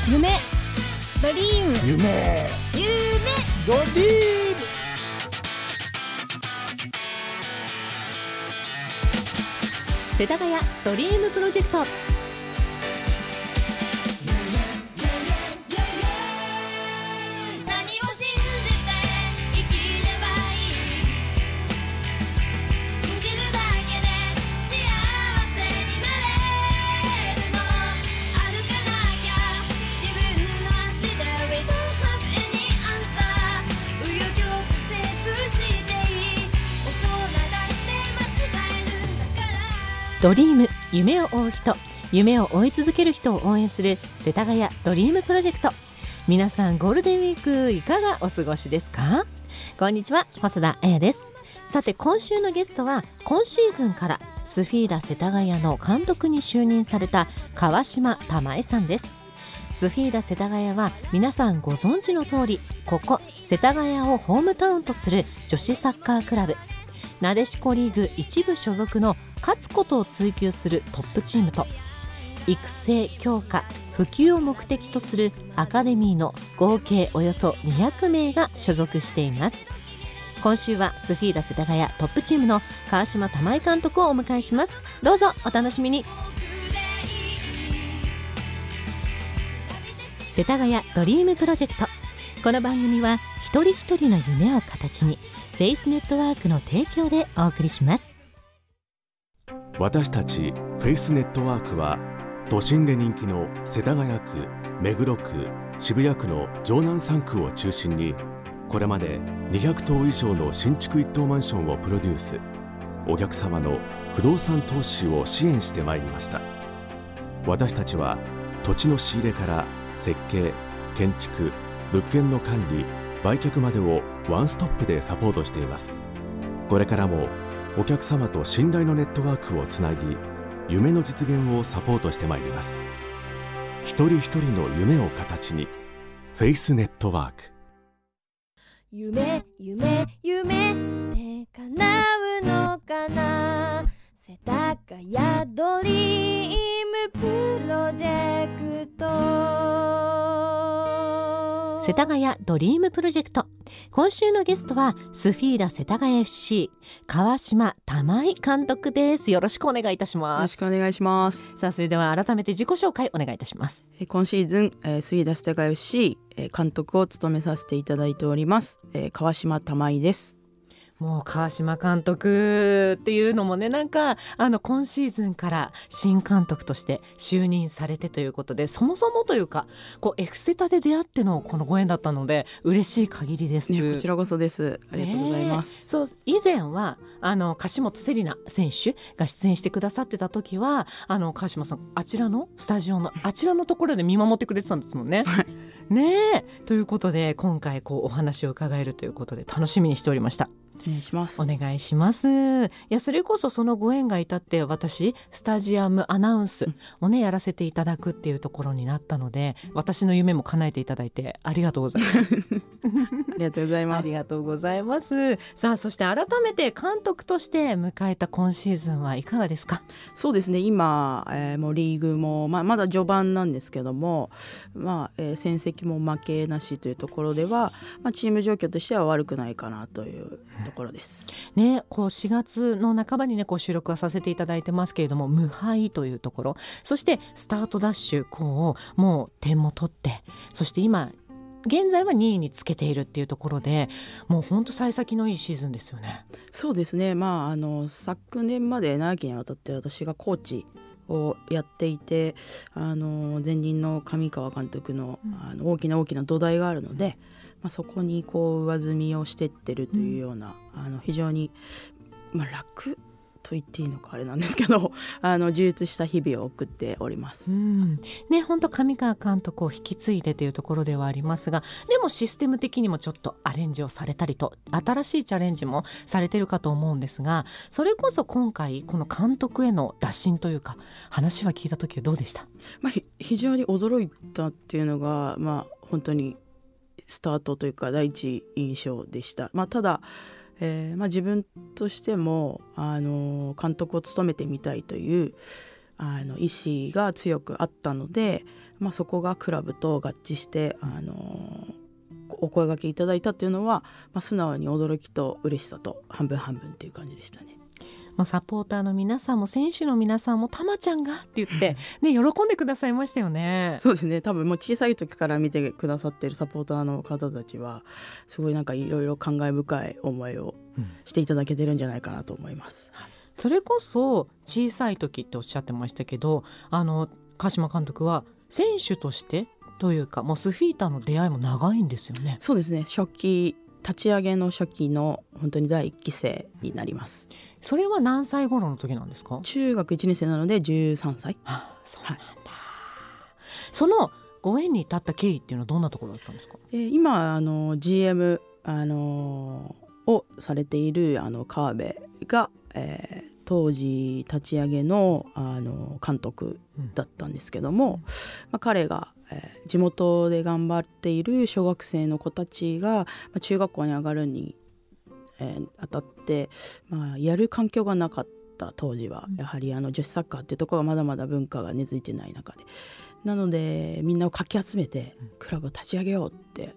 夢ドリーム夢ドリーム。 世田谷ドリームプロジェクト。ドリーム、夢を追う人、夢を追い続ける人を応援する世田谷ドリームプロジェクト。皆さんゴールデンウィークいかがお過ごしですか？こんにちは、細田彩です。さて、今週のゲストは今シーズンからスフィーダ世田谷の監督に就任された川島玉恵さんです。スフィーダ世田谷は皆さんご存知の通り、ここ世田谷をホームタウンとする女子サッカークラブ、なでしこリーグ一部所属の勝つことを追求するトップチームと、育成強化普及を目的とするアカデミーの合計およそ200名が所属しています。今週はスフィーダ世田谷トップチームの川島玉恵監督をお迎えします。どうぞお楽しみに。世田谷ドリームプロジェクト。この番組は一人一人の夢を形に、フェイスネットワークの提供でお送りします。 私たちフェイスネットワークは、都心で人気の世田谷区、目黒区、渋谷区の城南3区を中心に、これまで200棟以上の新築一棟マンションをプロデュース、お客様の不動産投資を支援してまいりました。私たちは土地の仕入れから設計、建築、物件の管理、売却までをワンストップでサポートしています。これからもお客様と信頼のネットワークをつなぎ、夢の実現をサポートしてまいります。一人一人の夢を形に、フェイスネットワーク。 夢って叶うのかな。世田谷ドリームプロジェクト。 世田谷ドリームプロジェクト。今週のゲストはスフィーダ世田谷 FC 川島玉恵監督です。よろしくお願いいたします。 よろしくお願いします。 さあ、それでは改めて自己紹介お願いいたします。 今シーズンスフィーダ世田谷 FC 監督を務めさせていただいております川島玉恵です。 もう川島監督っていうのもね、なんか今シーズンから新監督として就任されてということで、そもそもというかF セタで出会ってのこのご縁だったので嬉しい限りです、 こちらこそです。ありがとうございます、 そう、以前は樫本セリナ選手が出演してくださってた時は川島さん、あちらのスタジオのあちらのところで見守ってくれてたんですもんね。ねえ、ということで今回お話を伺えるということで楽しみにしておりました。 お願いします。 お願いします。いや、それこそそのご縁が至って私スタジアムアナウンスをねやらせていただくっていうところになったので、私の夢も叶えていただいてありがとうございますありがとうございます。 ありがとうございます。さあ、そして改めて監督として迎えた今シーズンはいかがですか？ そうですね、今、もうリーグも、まだ序盤なんですけども、戦績も負けなしというところでは、チーム状況としては悪くないかなというところです、 ね、4月の半ばにね収録はさせていただいてますけれども、無敗というところ、そしてスタートダッシュもう点も取って、そして今現在は2位につけているっていうところで、もう本当幸先のいいシーズンですよね。 そうですね、昨年まで長きにわたって私がコーチをやっていて、前任の上川監督の、大きな土台があるので、そこに上積みをしていってるというような、非常に、楽と言っていいのかあれなんですけど充実した日々を送っております。 ね、本当上川監督を引き継いでというところではありますが、でもシステム的にもちょっとアレンジをされたりと、新しいチャレンジもされてるかと思うんですが、それこそ今回この監督への打診というか話は聞いた時はどうでした？ 非常に驚いたっていうのが、本当にスタートというか第一印象でした。ただ自分としても監督を務めてみたいという意思が強くあったので、 そこがクラブと合致してお声掛けいただいたっていうのは、素直に驚きと嬉しさと半分半分っていう感じでしたね。 サポーターの皆さんも選手の皆さんもたまちゃんがって言って、ね、喜んでくださいましたよね。 そうですね、多分もう小さい時から見てくださってるサポーターの方たちはすごいなんかいろいろ感慨深い思いをしていただけてるんじゃないかなと思います、 それこそ小さい時っておっしゃってましたけど、川島監督は選手としてというかもうスフィーターの出会いも長いんですよね。 そうですね、立ち上げの初期の本当に第1期生になります。 それは何歳頃の時なんですか？ 中学1年生なので13歳。 そうなんだ、そのご縁に至った経緯っていうのはどんなところだったんですか？ 今GM をされている川辺が、当時立ち上げの監督だったんですけども、彼が、地元で頑張っている小学生の子たちが、中学校に上がるに、あたって、やる環境がなかった当時は、やはり女子サッカーっていうところがまだまだ文化が根付いてない中で、なのでみんなをかき集めてクラブを立ち上げようって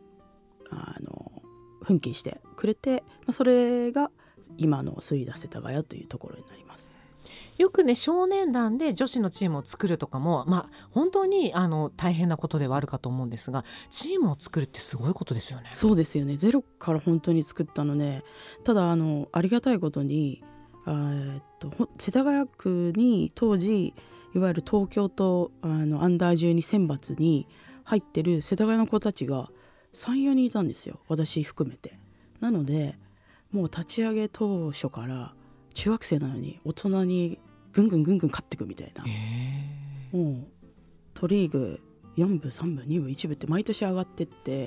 奮起してくれて、それが今のスイダ世田谷というところになります。 よくね少年団で女子のチームを作るとかも、本当に大変なことではあるかと思うんですが、チームを作るってすごいことですよね。 そうですよね、ゼロから本当に作ったので、ただありがたいことに世田谷区に当時いわゆる東京とアンダー12選抜に入ってる世田谷の子たちが 3,4 人いたんですよ、私含めて。なのでもう立ち上げ当初から中学生なのに大人にぐんぐん勝っていくみたいな、もう都リーグ4部3部2部1部って毎年上がってって、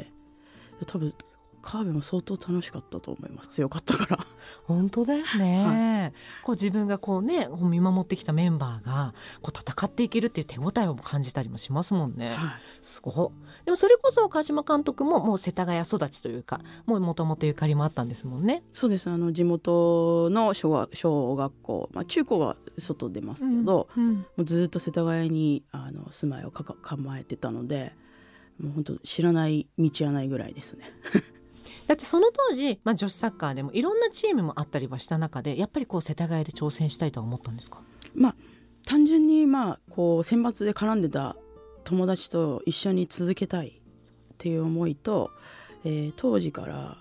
多分川辺も相当楽しかったと思います、強かったから。 本当だよね、こう自分が見守ってきたメンバーが戦っていけるっていう手応えを感じたりもしますもんね、すごい。でもそれこそ川島監督ももう世田谷育ちというか、もともとゆかりもあったんですもんね。 そうです、地元の小学校、中高は外出ますけど、もうずっと世田谷に住まいを構えてたので、もう本当知らない道はないぐらいですね。 だってその当時、女子サッカーでもいろんなチームもあったりはした中で、やっぱり世田谷で挑戦したいとは思ったんですか？ 単純に選抜で絡んでた友達と一緒に続けたいっていう思いと、当時から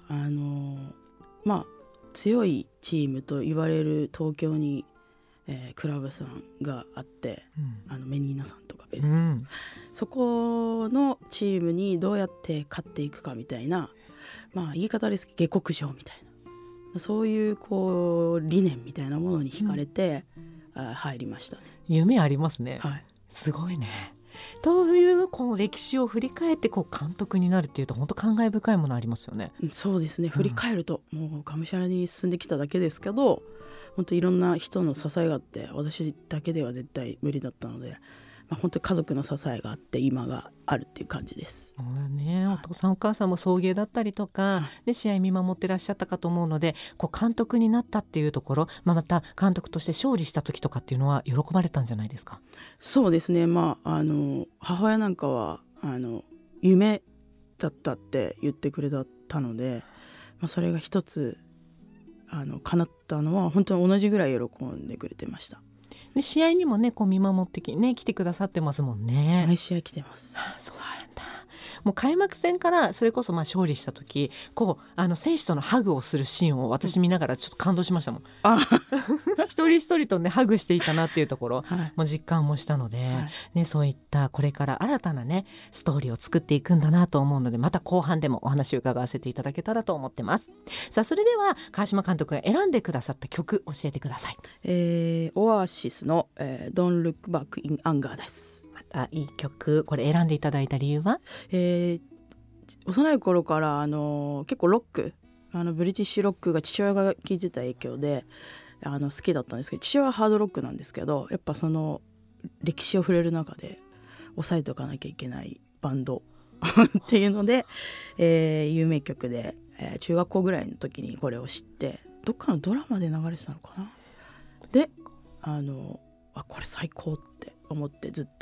強いチームと言われる東京に、クラブさんがあって、メニーナさんとかベルナさん、そこのチームにどうやって勝っていくかみたいな、言い方ですけど下克上みたいな、そういう理念みたいなものに惹かれて、入りましたね。 夢ありますね、すごいね。という歴史を振り返って監督になるっていうと本当感慨深いものありますよね。 そうですね、振り返ると、もうがむしゃらに進んできただけですけど、本当いろんな人の支えがあって、私だけでは絶対無理だったので、本当に家族の支えがあって今があるっていう感じです。 そうだね、お父さんお母さんも送迎だったりとか、試合見守ってらっしゃったかと思うので、監督になったっていうところ、また監督として勝利した時とかっていうのは喜ばれたんじゃないですか？ そうですね、母親なんかは夢だったって言ってくれたので、それが一つ叶ったのは本当に同じぐらい喜んでくれてました。 で試合にもね見守って来てくださってますもんね。 毎試合来てます。 そうなんだ。もう開幕戦からそれこそ勝利した時選手とのハグをするシーンを私見ながらちょっと感動しましたもん。一人一人とねハグしていたなっていうところも実感もしたので、そういったこれから新たなねストーリーを作っていくんだなと思うので、また後半でもお話を伺わせていただけたらと思ってます。さあそれでは川島監督が選んでくださった曲教えてください。 オアシスの、Don't Look Back in Anger です。 いい曲。これ選んでいただいた理由は？ 幼い頃から結構ロックブリティッシュロックが父親が聴いてた影響で好きだったんですけど、父親はハードロックなんですけど、やっぱその歴史を触れる中で押さえておかなきゃいけないバンドっていうので、有名曲で、中学校ぐらいの時にこれを知って、どっかのドラマで流れてたのかな。でこれ最高って思ってずっと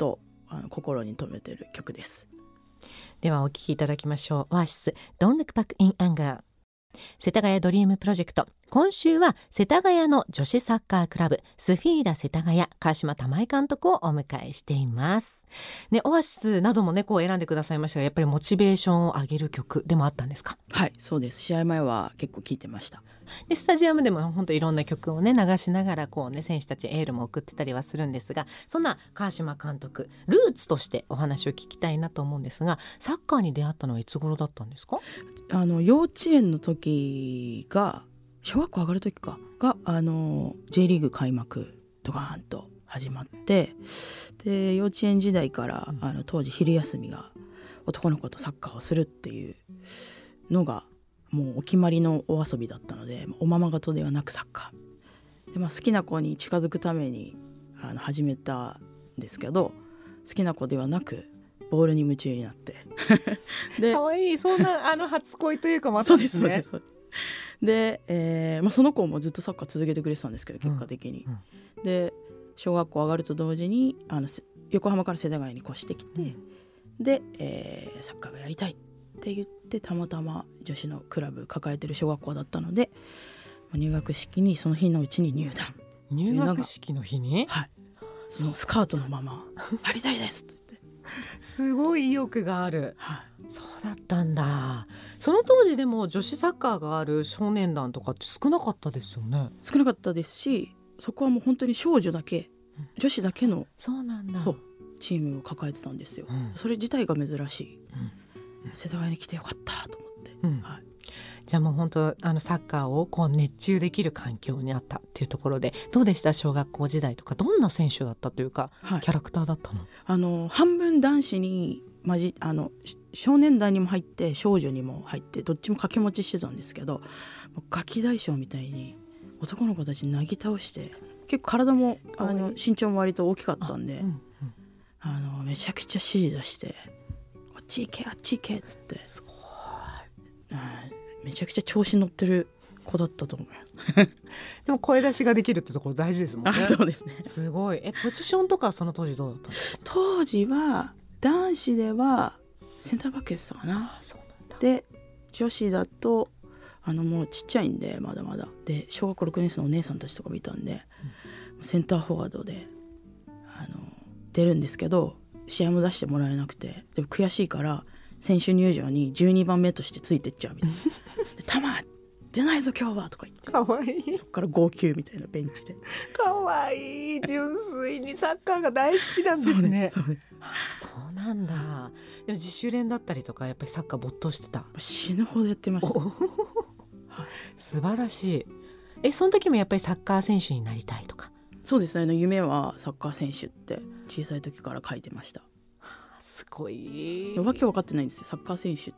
心に留めてる曲です。 ではお聴きいただきましょう。オアシス Don't Look Back in Anger。世田谷ドリームプロジェクト、今週は世田谷の女子サッカークラブスフィーダ世田谷川島玉井監督をお迎えしています、ね、オアシスなどもねこう選んでくださいましたが、やっぱりモチベーションを上げる曲でもあったんですか？ はい、そうです。試合前は結構聴いてました。 でスタジアムでも本当いろんな曲をね流しながらこうね選手たちエールも送ってたりはするんですが、そんな川島監督ルーツとしてお話を聞きたいなと思うんですが、サッカーに出会ったのはいつ頃だったんですか？ 幼稚園の時が小学校上がる時かがJ リーグ開幕ドカーンと始まって、で幼稚園時代から当時昼休みが男の子とサッカーをするっていうのがもうお決まりのお遊びだったので、おままごとではなくサッカーで、好きな子に近づくために始めたんですけど、好きな子ではなくボールに夢中になってでかわいい、そんな初恋というかまたですね。 そうで、その子もずっとサッカー続けてくれてたんですけど、結果的に、で小学校上がると同時に横浜から世田谷に越してきて、で、サッカーがやりたいって言って、たまたま女子のクラブ抱えてる小学校だったので、入学式にその日のうちに入団。 入学式の日に、 はい、そのスカートのままやりたいですって言ってすごい意欲がある、 はい、 そうだったんだ。その当時でも女子サッカーがある少年団とかって少なかったですよね。 少なかったですし、そこはもう本当に少女だけ、女子だけのそうなんだ、 そうチームを抱えてたんですよ、それ自体が珍しい、世田谷に来てよかったと思って、はい、 じゃあもう本当サッカーをこう熱中できる環境にあったっていうところで、どうでした？小学校時代とかどんな選手だったというか、はい、キャラクターだったの？ 半分男子に少年団にも入って少女にも入って、どっちも掛け持ちしてたんですけど、ガキ大将みたいに男の子たちになぎ倒して、結構体も身長も割と大きかったんで、めちゃくちゃ指示出して、こっち行けあっち行けっつって、すごい、めちゃくちゃ調子乗ってる子だったと思いますでも声出しができるってところ大事ですもんね。 そうですね。 すごい。ポジションとかその当時どうだったんですか？ 当時は男子ではセンターバックやってたかな。 そうなんだ。で女子だともうちっちゃいんで、まだまだで小学校6年生のお姉さんたちとかもいたんで、センターフォワードで出るんですけど、試合も出してもらえなくて、でも悔しいから選手入場に12番目としてついてっちゃうみたいなで、たま出ないぞ今日はとか言って、 かわいい、 そっから号泣みたいなベンチで、 かわいい、純粋にサッカーが大好きなんですね。そうなんだ。でも自主練だったりとかやっぱりサッカー没頭してた？ 死ぬほどやってました、はい、 素晴らしい。その時もやっぱりサッカー選手になりたいとか？ そうですね、夢はサッカー選手って小さい時から書いてました。 すごい。 わけ分かってないんですよ。サッカー選手って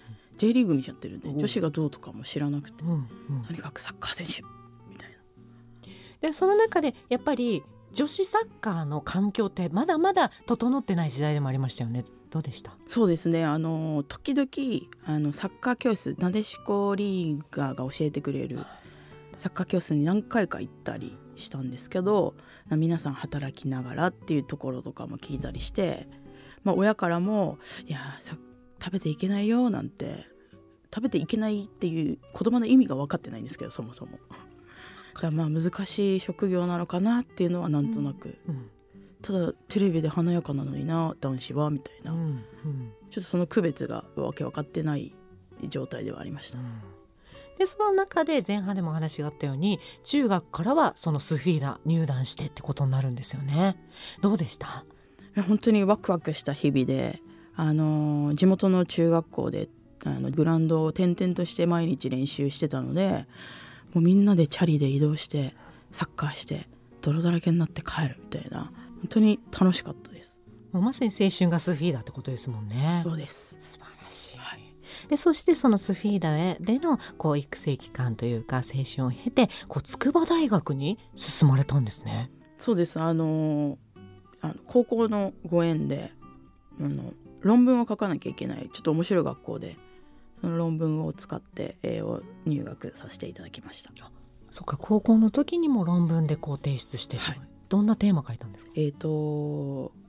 J リーグ見ちゃってるんで、女子がどうとかも知らなくて、とにかくサッカー選手みたいな。 でその中でやっぱり女子サッカーの環境ってまだまだ整ってない時代でもありましたよね。どうでした？ そうですね、時々サッカー教室、なでしこリーガーが教えてくれるサッカー教室に何回か行ったりしたんですけど、皆さん働きながらっていうところとかも聞いたりして、親からもいや食べていけないよなんて、食べていけないっていう言葉の意味が分かってないんですけど、そもそもだから難しい職業なのかなっていうのはなんとなく、ただテレビで華やかなのにな男子はみたいな、ちょっとその区別がわけ分かってない状態ではありました、 でその中で前半でもお話があったように、中学からはそのスフィーダ入団してってことになるんですよね。どうでした？ 本当にワクワクした日々で、地元の中学校でグラウンドを転々として毎日練習してたので、もうみんなでチャリで移動してサッカーして泥だらけになって帰るみたいな、本当に楽しかったです。 もうまさに青春がスフィーダってことですもんね。 そうです。 素晴らしい、はい、でそしてそのスフィーダでの育成期間というか青春を経て筑波大学に進まれたんですね。 そうです。高校のご縁で論文を書かなきゃいけないちょっと面白い学校で、その論文を使って入学させていただきました。 そっか、高校の時にも論文で提出して、はい、どんなテーマ書いたんですか？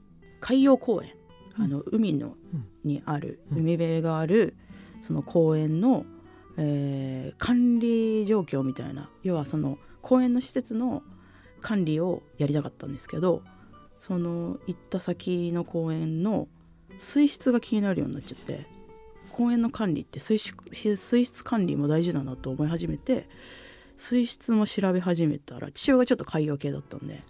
海洋公園、海のにある、海辺があるその公園の、管理状況みたいな、要はその公園の施設の管理をやりたかったんですけど、その行った先の公園の水質が気になるようになっちゃって、公園の管理って水質管理も大事だなと思い始めて、水質も調べ始めたら、父親がちょっと海洋系だったんで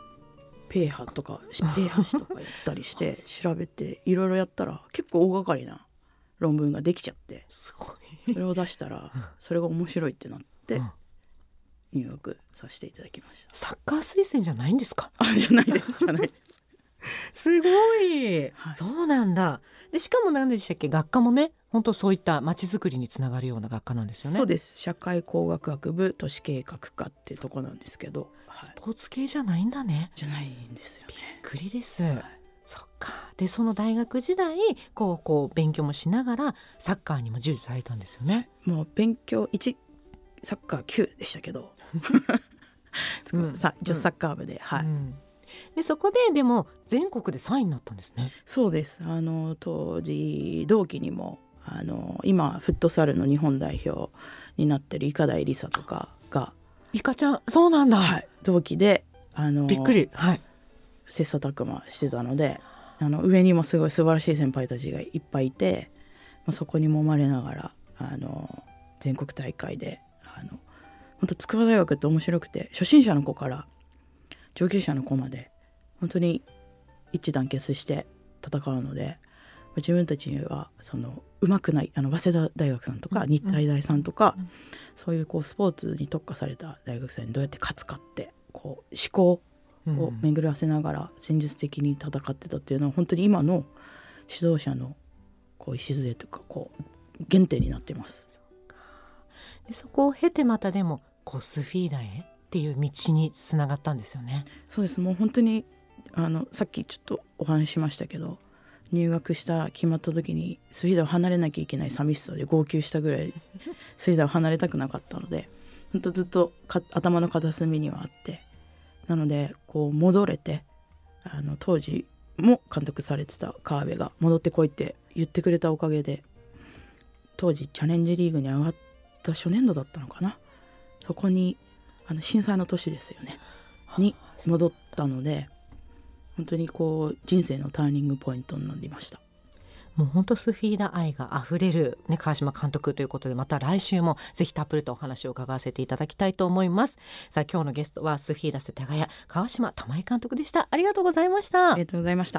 pH とかpH とかやったりして調べていろいろやったら結構大掛かりな論文ができちゃって、 すごい。 それを出したらそれが面白いってなって入学させていただきました。 サッカー推薦じゃないんですか？ じゃないですすごい、はい、そうなんだ。でしかも何でしたっけ、学科もね、本当そういった街づくりにつながるような学科なんですよね。 そうです。社会工学学部都市計画科っていうとこなんですけど、 スポーツ系じゃないんだね。 じゃないんですよね。 びっくりです、はい、そっか。でその大学時代こう勉強もしながらサッカーにも従事されたんですよね。 もう勉強1、サッカー9でしたけど女子サッカー部で、はい、 でそこでも全国で3位になったんですね。 そうです。当時同期にも今フットサルの日本代表になってる伊香台梨沙とかが、 イカちゃん、そうなんだ、 はい、同期でびっくり、はい、 切磋琢磨してたので、上にもすごい素晴らしい先輩たちがいっぱいいて、そこに揉まれながら全国大会で本当筑波大学って面白くて、初心者の子から上級者の子まで本当に一致団結して戦うので、自分たちにはその上手くない早稲田大学さんとか日体大さんとか、そういうスポーツに特化された大学さんにどうやって勝つかって思考を巡らせながら戦術的に戦ってたっていうのは、本当に今の指導者の礎というか原点になっています。 でそこを経てまたでもスフィーダへっていう道につながったんですよね。 そうです。もう本当にさっきちょっとお話ししましたけど、入学決まった時にスフィーダを離れなきゃいけない寂しさで号泣したぐらいスフィーダを離れたくなかったので、本当ずっと頭の片隅にはあって、なので戻れて、当時も監督されてた川辺が戻ってこいって言ってくれたおかげで、当時チャレンジリーグに上がった初年度だったのかな、そこに震災の年ですよねに戻ったので、本当に人生のターニングポイントになりました。 もう本当スフィーダ愛があふれる、川島監督ということで、また来週もぜひたっぷりとお話を伺わせていただきたいと思います。さあ今日のゲストはスフィーダ世田谷川島珠恵監督でした。ありがとうございました。 ありがとうございました。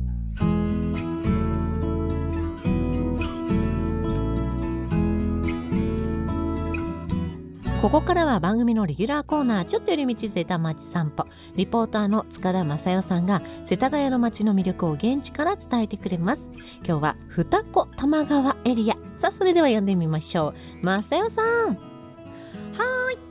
ここからは番組のレギュラーコーナー、ちょっと寄り道瀬田町散歩。リポーターの塚田正代さんが世田谷の街の魅力を現地から伝えてくれます。今日は二子玉川エリア。さあそれでは読んでみましょう。正代さん。 はい、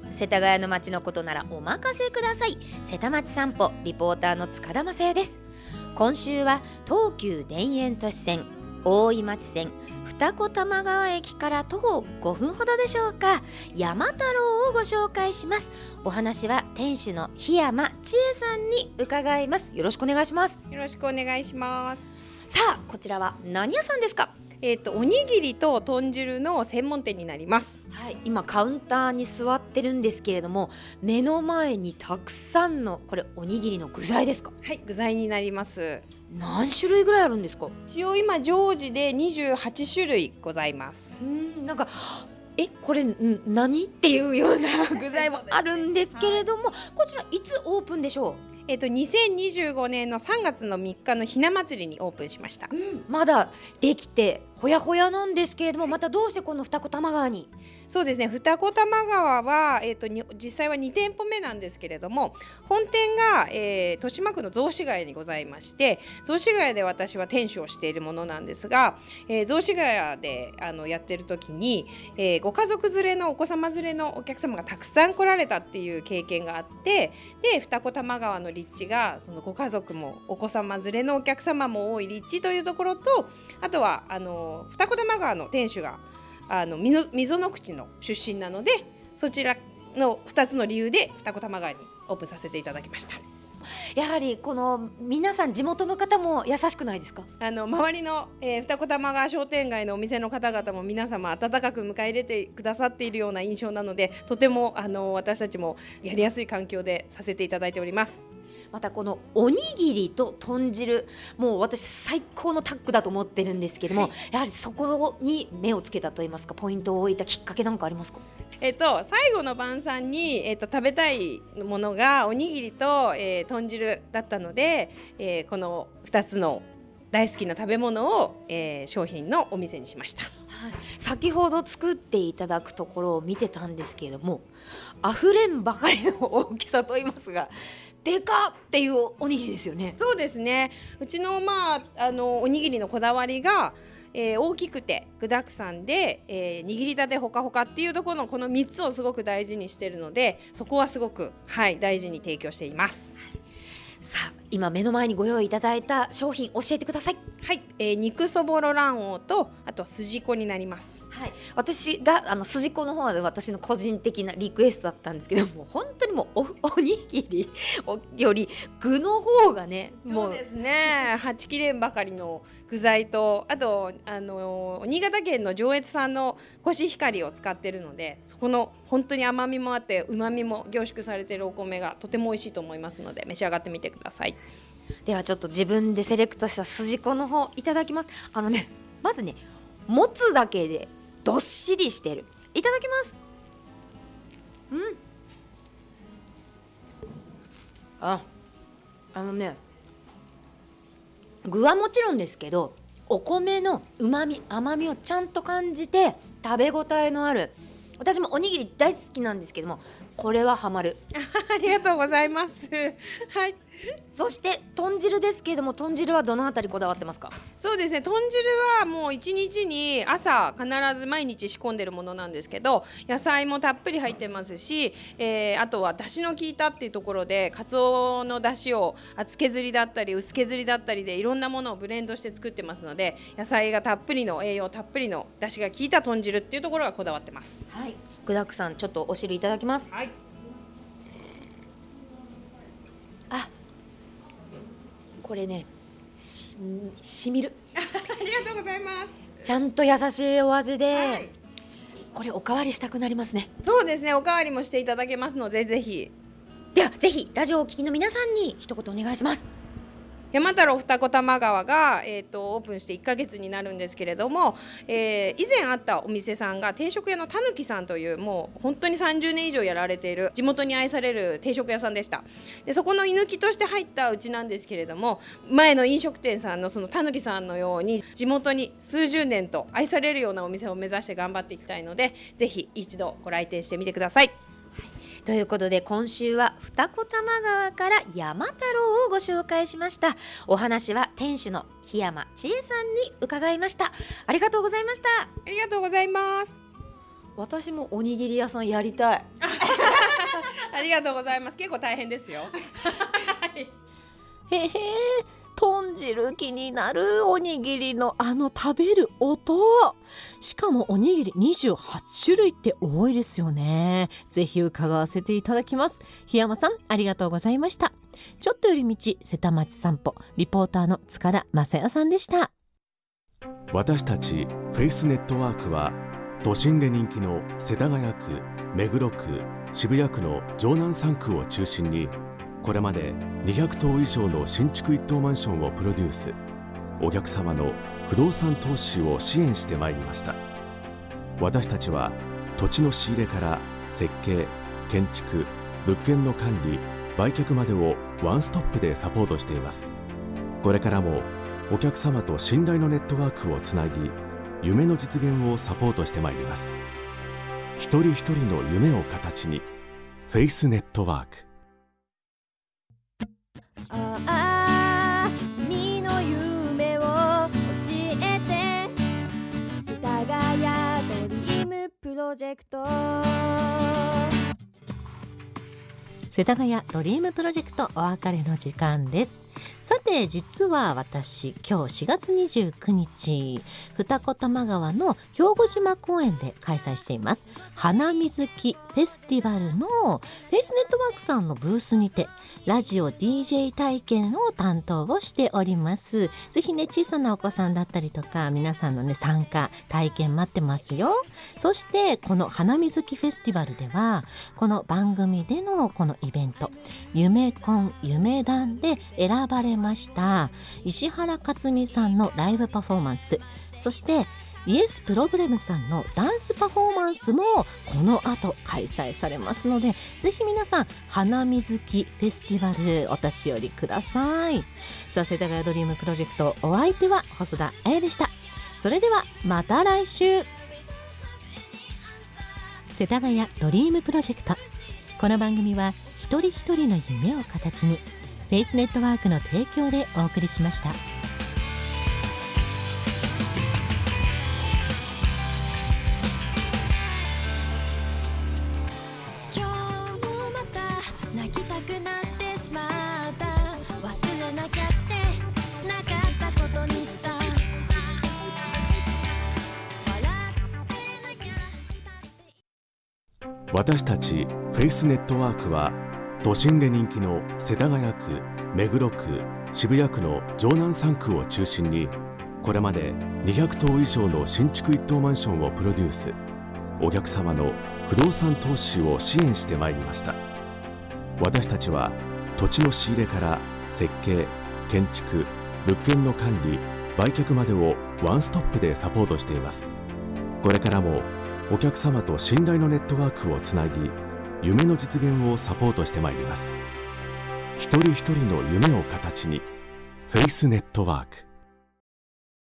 世田谷の街のことならお任せください。瀬田町散歩リポーターの塚田正代です。今週は東急田園都市線大井町線二子玉川駅から徒歩5分ほどでしょうか、山太郎をご紹介します。お話は店主の檜山千恵さんに伺います。よろしくお願いします。 よろしくお願いします。 さあこちらは何屋さんですか？ おにぎりと豚汁の専門店になります。 はい、今カウンターに座ってるんですけれども、目の前にたくさんのこれおにぎりの具材ですか？ はい、具材になります。 何種類ぐらいあるんですか？ 一応今常時で28種類ございます。 なんかこれ何っていうような具材もあるんですけれども、こちらいつオープンでしょう ？2025年の3月の3日のひな祭りにオープンしました。 まだできてほやほやなんですけれども、またどうしてこの二子玉川に？ そうですね、二子玉川は、実際は2店舗目なんですけれども、本店が、豊島区の雑司ヶ谷にございまして、雑司ヶ谷で私は店主をしているものなんですが、雑司ヶ谷でやってる時に、ご家族連れのお子様連れのお客様がたくさん来られたっていう経験があって、で二子玉川の立地がそのご家族もお子様連れのお客様も多い立地というところと、あとは二子玉川の店主が溝の口の出身なので、そちらの2つの理由で二子玉川にオープンさせていただきました。 やはりこの皆さん地元の方も優しくないですか？ 周りの、二子玉川商店街のお店の方々も皆様温かく迎え入れてくださっているような印象なので、とても私たちもやりやすい環境でさせていただいております。 またこのおにぎりと豚汁、もう私最高のタッグだと思ってるんですけども、やはりそこに目をつけたといいますか、ポイントを置いたきっかけなんかありますか？ 最後の晩餐に、食べたいものがおにぎりと、豚汁だったので、この2つの大好きな食べ物を、商品のお店にしました。 はい、先ほど作っていただくところを見てたんですけれども、溢れんばかりの大きさといいますが、でかっていうおにぎりですよね。 そうですね、うちの、おにぎりのこだわりが、大きくて具だくさんで、握りたてほかほかっていうところのこの3つをすごく大事にしているので、そこはすごく、大事に提供しています。 さあ、今目の前にご用意いただいた商品教えてください。 はい、肉そぼろ卵黄とあと筋子になります。 はい、私が筋子の方で私の個人的なリクエストだったんですけども、本当にもう おにぎりより具の方がね、もうそうですね、はちきれんばかりの具材と、あと新潟県の上越産のコシヒカリを使っているので、そこの本当に甘みもあって旨みも凝縮されているお米がとても美味しいと思いますので、召し上がってみてください。 ではちょっと自分でセレクトした筋子の方いただきます。まずね、持つだけでどっしりしてる。いただきます。具はもちろんですけど、お米のうまみ甘みをちゃんと感じて食べ応えのある。私もおにぎり大好きなんですけども、これはハマる。 ありがとうございます。はい。 そして豚汁ですけれども、豚汁はどのあたりこだわってますか？ そうですね、豚汁はもう1日に朝必ず毎日仕込んでるものなんですけど、野菜もたっぷり入ってますし、あとは出汁の効いたっていうところで、かつおの出汁を厚削りだったり薄削りだったりでいろんなものをブレンドして作ってますので、野菜がたっぷりの栄養たっぷりの出汁が効いた豚汁っていうところがこだわってます。 はい、具だくさん、ちょっとお汁いただきます。 はい。 これね、しみる。 ありがとうございます。 ちゃんと優しいお味で、 はい、 これおかわりしたくなりますね。 そうですね、おかわりもしていただけますので、ぜひ。 ではぜひラジオをお聞きの皆さんに一言お願いします。 山太郎二子玉川が、オープンして1ヶ月になるんですけれども、以前あったお店さんが定食屋のたぬきさんという、もう本当に30年以上やられている地元に愛される定食屋さんでした。でそこの居抜きとして入ったうちなんですけれども、前の飲食店さんのそのたぬきさんのように地元に数十年と愛されるようなお店を目指して頑張っていきたいので、ぜひ一度ご来店してみてください。 ということで、今週は二子玉川から山太郎をご紹介しました。お話は店主の檜山千恵さんに伺いました。ありがとうございました。 ありがとうございます。 私もおにぎり屋さんやりたい。 ありがとうございます。結構大変ですよ。 へへ、豚汁気になる。おにぎりの食べる音、しかもおにぎり28種類って多いですよね。ぜひ伺わせていただきます。檜山さん、ありがとうございました。ちょっと寄り道瀬田町散歩、リポーターの塚田正也さんでした。 私たちフェイスネットワークは、都心で人気の世田谷区、目黒区、渋谷区の城南3区を中心に、これまで200棟以上の新築一棟マンションをプロデュース。お客様の不動産投資を支援してまいりました。私たちは土地の仕入れから設計、建築、物件の管理、売却までをワンストップでサポートしています。これからもお客様と信頼のネットワークをつなぎ、夢の実現をサポートしてまいります。一人一人の夢を形に、フェイスネットワーク。 君の夢を教えて、世田谷ドリームプロジェクト。 世田谷ドリームプロジェクト、お別れの時間です。 さて実は私今日4月29日二子玉川の兵庫島公園で開催しています花水木フェスティバルのフェイスネットワークさんのブースにてラジオ DJ 体験を担当をしております。ぜひね小さなお子さんだったりとか皆さんのね参加体験待ってますよ。そしてこの花水木フェスティバルではこの番組でのこのイベント夢コン夢団で選ばれました石原克美さんのライブパフォーマンス、そしてイエスプロブレムさんのダンスパフォーマンスもこの後開催されますので、ぜひ皆さん花水木フェスティバルお立ち寄りください。さあ世田谷ドリームプロジェクトお相手は細田彩でした。それではまた来週。世田谷ドリームプロジェクト、この番組は一人一人の夢を形にフェイスネットワークの提供でお送りしました。 今日もまた泣きたくなってしまった。忘れなきゃってなかったことにした。笑ってなきゃ私たちフェイスネットワークは都心で人気の世田谷区、目黒区、渋谷区の城南3区を中心にこれまで200棟以上の新築一棟マンションをプロデュース、お客様の不動産投資を支援してまいりました。私たちは土地の仕入れから設計、建築、物件の管理、売却までをワンストップでサポートしています。これからもお客様と信頼のネットワークをつなぎ夢の実現をサポートしてまいります。一人一人の夢を形にフェイスネットワーク。